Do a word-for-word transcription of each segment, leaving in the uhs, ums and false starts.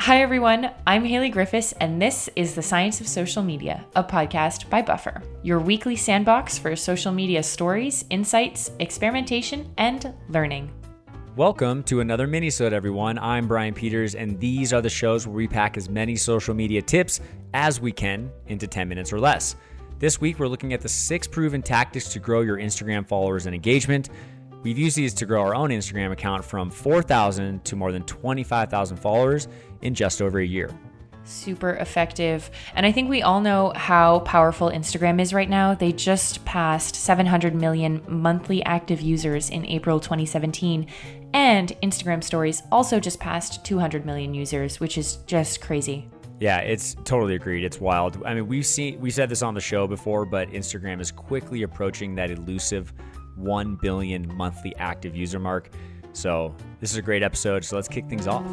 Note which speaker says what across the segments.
Speaker 1: Hi everyone, I'm Haley Griffiths, and this is The Science of Social Media, a podcast by Buffer, your weekly sandbox for social media stories, insights, experimentation, and learning.
Speaker 2: Welcome to another minisode, everyone. I'm Brian Peters, and these are the shows where we pack as many social media tips as we can into ten minutes or less. This week, we're looking at the six proven tactics to grow your Instagram followers and engagement. We've used these to grow our own Instagram account from four thousand to more than twenty-five thousand followers in just over a year.
Speaker 1: Super effective. And I think we all know how powerful Instagram is right now. They just passed seven hundred million monthly active users in April twenty seventeen. And Instagram Stories also just passed two hundred million users, which is just crazy.
Speaker 2: Yeah, it's totally agreed. It's wild. I mean, we've seen, we said this on the show before, but Instagram is quickly approaching that elusive one billion monthly active user mark. So this is a great episode. So let's kick things off.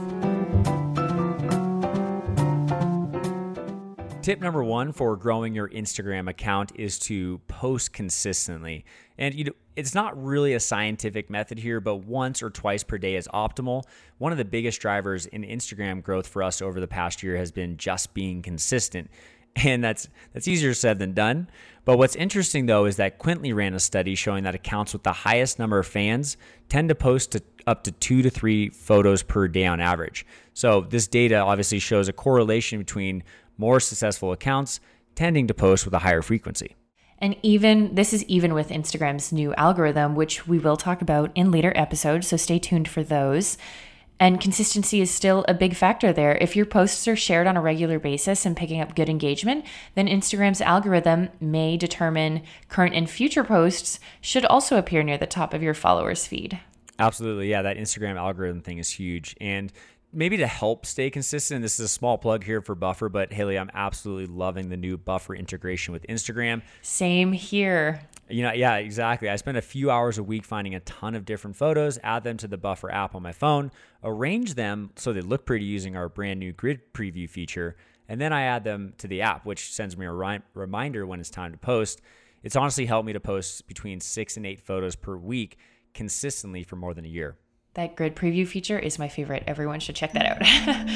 Speaker 2: Tip number one for growing your Instagram account is to post consistently. And you know, it's not really a scientific method here, but once or twice per day is optimal. One of the biggest drivers in Instagram growth for us over the past year has been just being consistent. And that's that's easier said than done. But what's interesting, though, is that Quintly ran a study showing that accounts with the highest number of fans tend to post to up to two to three photos per day on average. So this data obviously shows a correlation between more successful accounts tending to post with a higher frequency.
Speaker 1: And even this is even with Instagram's new algorithm, which we will talk about in later episodes, so stay tuned for those. And consistency is still a big factor there. If your posts are shared on a regular basis and picking up good engagement, then Instagram's algorithm may determine current and future posts should also appear near the top of your followers' feed.
Speaker 2: Absolutely. Yeah, that Instagram algorithm thing is huge. And maybe to help stay consistent, this is a small plug here for Buffer, but Haley, I'm absolutely loving the new Buffer integration with Instagram.
Speaker 1: Same here.
Speaker 2: You know, yeah, exactly. I spend a few hours a week finding a ton of different photos, add them to the Buffer app on my phone, arrange them so they look pretty using our brand new grid preview feature, and then I add them to the app, which sends me a ri- reminder when it's time to post. It's honestly helped me to post between six and eight photos per week consistently for more than a year.
Speaker 1: That grid preview feature is my favorite. Everyone should check that out.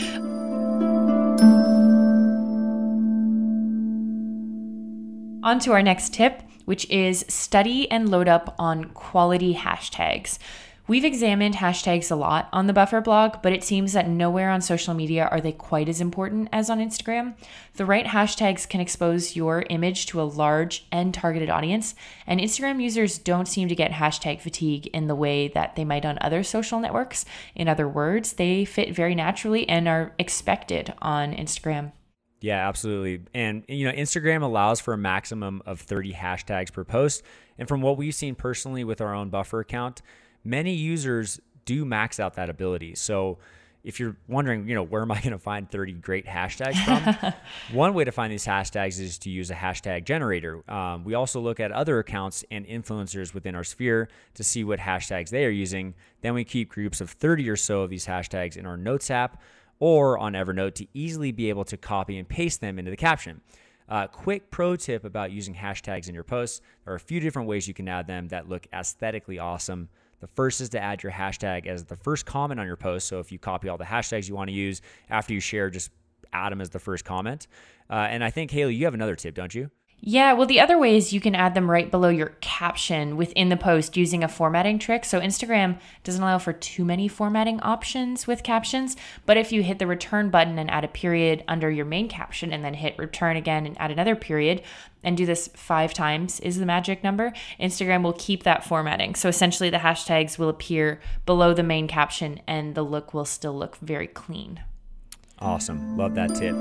Speaker 1: On to our next tip, which is study and load up on quality hashtags. We've examined hashtags a lot on the Buffer blog, but it seems that nowhere on social media are they quite as important as on Instagram. The right hashtags can expose your image to a large and targeted audience, and Instagram users don't seem to get hashtag fatigue in the way that they might on other social networks. In other words, they fit very naturally and are expected on Instagram.
Speaker 2: Yeah, absolutely. And, you know, Instagram allows for a maximum of thirty hashtags per post. And from what we've seen personally with our own Buffer account, many users do max out that ability. So if you're wondering, you know, where am I going to find thirty great hashtags from? One way to find these hashtags is to use a hashtag generator. Um, we also look at other accounts and influencers within our sphere to see what hashtags they are using. Then we keep groups of thirty or so of these hashtags in our Notes app or on Evernote to easily be able to copy and paste them into the caption. Uh, quick pro tip about using hashtags in your posts. There are a few different ways you can add them that look aesthetically awesome. The first is to add your hashtag as the first comment on your post. So if you copy all the hashtags you want to use after you share, just add them as the first comment. Uh, and I think, Haley, you have another tip, don't you?
Speaker 1: Yeah, well, the other way is you can add them right below your caption within the post using a formatting trick. So Instagram doesn't allow for too many formatting options with captions, but if you hit the return button and add a period under your main caption and then hit return again and add another period and do this five times is the magic number, Instagram will keep that formatting. So essentially the hashtags will appear below the main caption and the look will still look very clean.
Speaker 2: Awesome. Love that tip.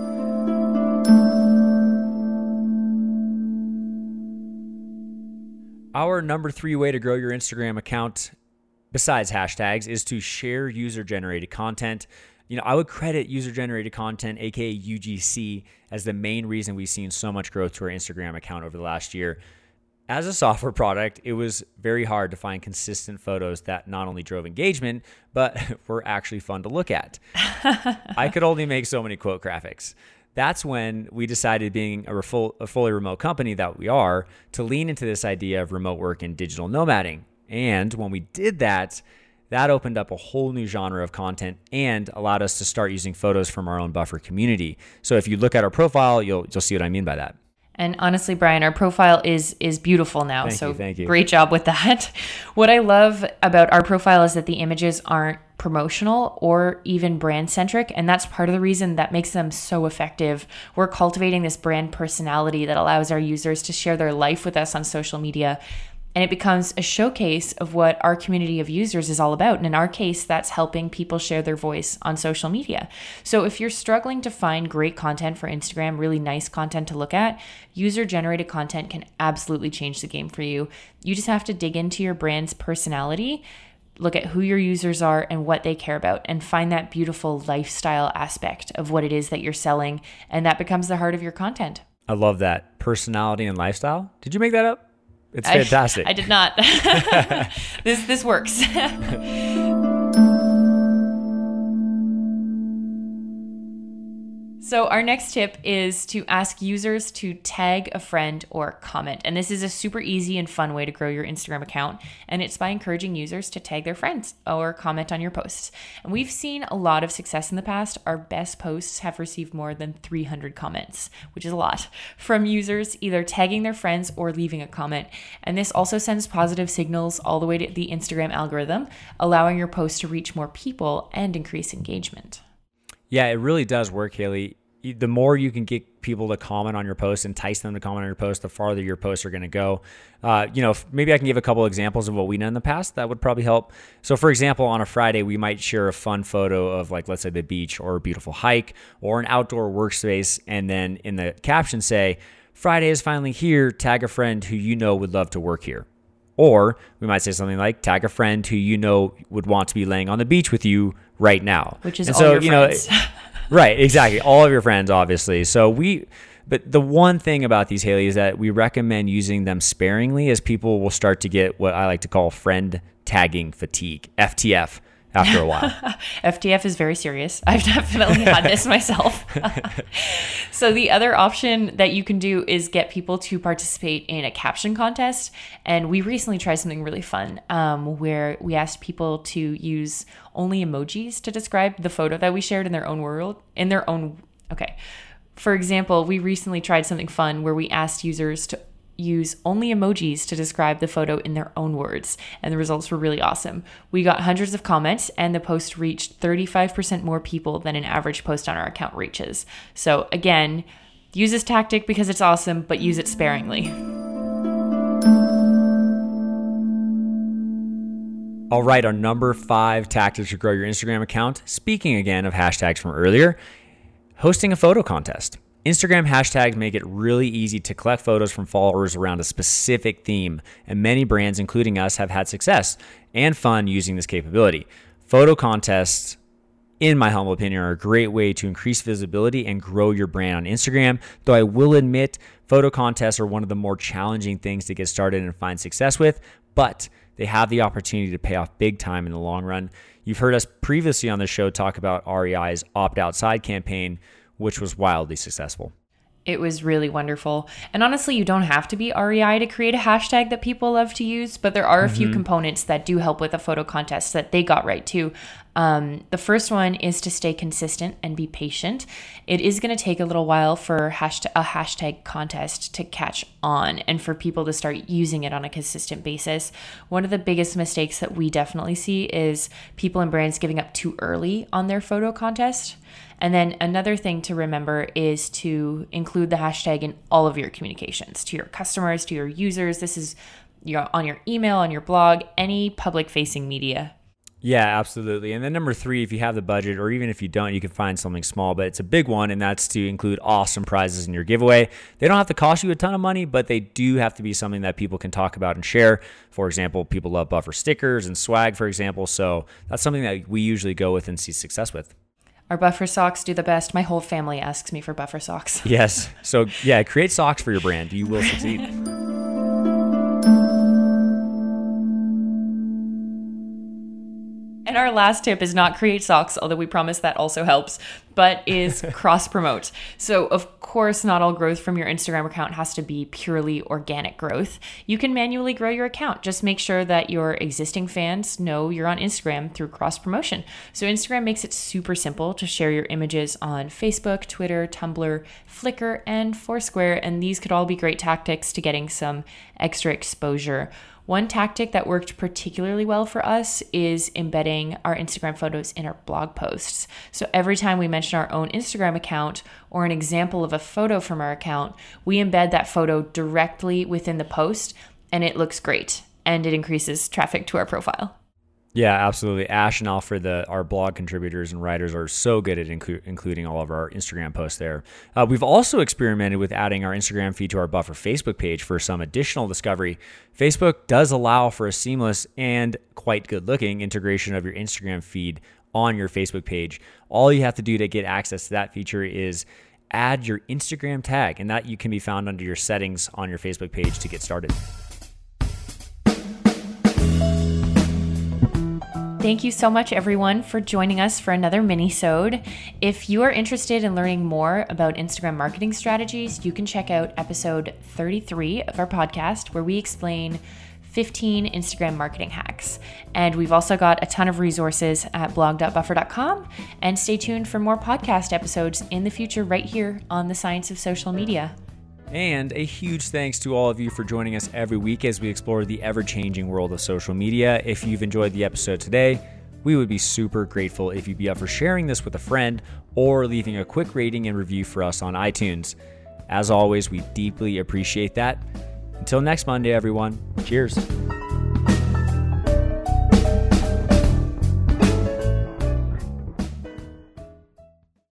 Speaker 2: Our number three way to grow your Instagram account, besides hashtags, is to share user-generated content. You know, I would credit user-generated content, aka U G C, as the main reason we've seen so much growth to our Instagram account over the last year. As a software product, it was very hard to find consistent photos that not only drove engagement, but were actually fun to look at. I could only make so many quote graphics. That's when we decided, being a, full, a fully remote company that we are, to lean into this idea of remote work and digital nomading. And when we did that, that opened up a whole new genre of content and allowed us to start using photos from our own Buffer community. So if you look at our profile, you'll you'll see what I mean by that.
Speaker 1: And honestly, Brian, our profile is is beautiful now.
Speaker 2: Thank
Speaker 1: so
Speaker 2: you, thank you.
Speaker 1: Great job with that. What I love about our profile is that the images aren't promotional or even brand centric. And that's part of the reason that makes them so effective. We're cultivating this brand personality that allows our users to share their life with us on social media. And it becomes a showcase of what our community of users is all about. And in our case, that's helping people share their voice on social media. So if you're struggling to find great content for Instagram, really nice content to look at, user-generated content can absolutely change the game for you. You just have to dig into your brand's personality, look at who your users are and what they care about, and find that beautiful lifestyle aspect of what it is that you're selling. And that becomes the heart of your content.
Speaker 2: I love that. Personality and lifestyle. Did you make that up? It's fantastic.
Speaker 1: I, I did not. this this works. So our next tip is to ask users to tag a friend or comment. And this is a super easy and fun way to grow your Instagram account. And it's by encouraging users to tag their friends or comment on your posts. And we've seen a lot of success in the past. Our best posts have received more than three hundred comments, which is a lot, from users either tagging their friends or leaving a comment. And this also sends positive signals all the way to the Instagram algorithm, allowing your post to reach more people and increase engagement.
Speaker 2: Yeah, it really does work, Haley. The more you can get people to comment on your post, entice them to comment on your post, the farther your posts are going to go. Uh, you know, maybe I can give a couple examples of what we've done in the past that would probably help. So for example, on a Friday, we might share a fun photo of, like, let's say the beach or a beautiful hike or an outdoor workspace. And then in the caption say, Friday is finally here, tag a friend who you know would love to work here. Or we might say something like, tag a friend who you know would want to be laying on the beach with you right now.
Speaker 1: Which is
Speaker 2: and
Speaker 1: all
Speaker 2: so,
Speaker 1: your
Speaker 2: you
Speaker 1: friends.
Speaker 2: know, right, exactly. All of your friends, obviously. So we, but the one thing about these, Haley, is that we recommend using them sparingly, as people will start to get what I like to call friend tagging fatigue, F T F, after a while.
Speaker 1: F T F is very serious. I've definitely had this myself. So the other option that you can do is get people to participate in a caption contest. And we recently tried something really fun um, where we asked people to use only emojis to describe the photo that we shared in their own world, in their own, okay. For example, we recently tried something fun where we asked users to use only emojis to describe the photo in their own words, and the results were really awesome. We got hundreds of comments, and the post reached thirty-five percent more people than an average post on our account reaches. So again, use this tactic because it's awesome, but use it sparingly.
Speaker 2: All right, our number five tactic to grow your Instagram account, speaking again of hashtags from earlier, hosting a photo contest. Instagram hashtags make it really easy to collect photos from followers around a specific theme, and many brands, including us, have had success and fun using this capability. Photo contests, in my humble opinion, are a great way to increase visibility and grow your brand on Instagram, though I will admit photo contests are one of the more challenging things to get started and find success with, but they have the opportunity to pay off big time in the long run. You've heard us previously on the show talk about R E I's Opt Outside campaign, which was wildly successful.
Speaker 1: It was really wonderful. And honestly, you don't have to be R E I to create a hashtag that people love to use, but there are a few mm-hmm. components that do help with a photo contest that they got right too. Um, the first one is to stay consistent and be patient. It is going to take a little while for hashtag, a hashtag contest to catch on and for people to start using it on a consistent basis. One of the biggest mistakes that we definitely see is people and brands giving up too early on their photo contest. And then another thing to remember is to include the hashtag in all of your communications, to your customers, to your users. This is your, on your email, on your blog, any public-facing media.
Speaker 2: Yeah, absolutely. And then number three, if you have the budget, or even if you don't, you can find something small, but it's a big one, and that's to include awesome prizes in your giveaway. They don't have to cost you a ton of money, but they do have to be something that people can talk about and share. For example, people love Buffer stickers and swag, for example. So that's something that we usually go with and see success with.
Speaker 1: Our Buffer socks do the best. My whole family asks me for Buffer socks.
Speaker 2: Yes. So yeah, create socks for your brand. You will succeed.
Speaker 1: And our last tip is not create socks, although we promise that also helps, but is cross promote. So of course, not all growth from your Instagram account has to be purely organic growth. You can manually grow your account. Just make sure that your existing fans know you're on Instagram through cross promotion. So Instagram makes it super simple to share your images on Facebook, Twitter, Tumblr, Flickr, and Foursquare. And these could all be great tactics to getting some extra exposure. One tactic that worked particularly well for us is embedding our Instagram photos in our blog posts. So every time we mention our own Instagram account or an example of a photo from our account, we embed that photo directly within the post, and it looks great and it increases traffic to our profile.
Speaker 2: Yeah, absolutely. Ash and Alfred, the, our blog contributors and writers, are so good at inclu- including all of our Instagram posts there. Uh, we've also experimented with adding our Instagram feed to our Buffer Facebook page for some additional discovery. Facebook does allow for a seamless and quite good-looking integration of your Instagram feed on your Facebook page. All you have to do to get access to that feature is add your Instagram tag, and that you can be found under your settings on your Facebook page to get started.
Speaker 1: Thank you so much, everyone, for joining us for another mini-sode. If you are interested in learning more about Instagram marketing strategies, you can check out episode thirty-three of our podcast, where we explain fifteen Instagram marketing hacks. And we've also got a ton of resources at blog dot buffer dot com. And stay tuned for more podcast episodes in the future right here on The Science of Social Media.
Speaker 2: And a huge thanks to all of you for joining us every week as we explore the ever-changing world of social media. If you've enjoyed the episode today, we would be super grateful if you'd be up for sharing this with a friend or leaving a quick rating and review for us on iTunes. As always, we deeply appreciate that. Until next Monday, everyone. Cheers.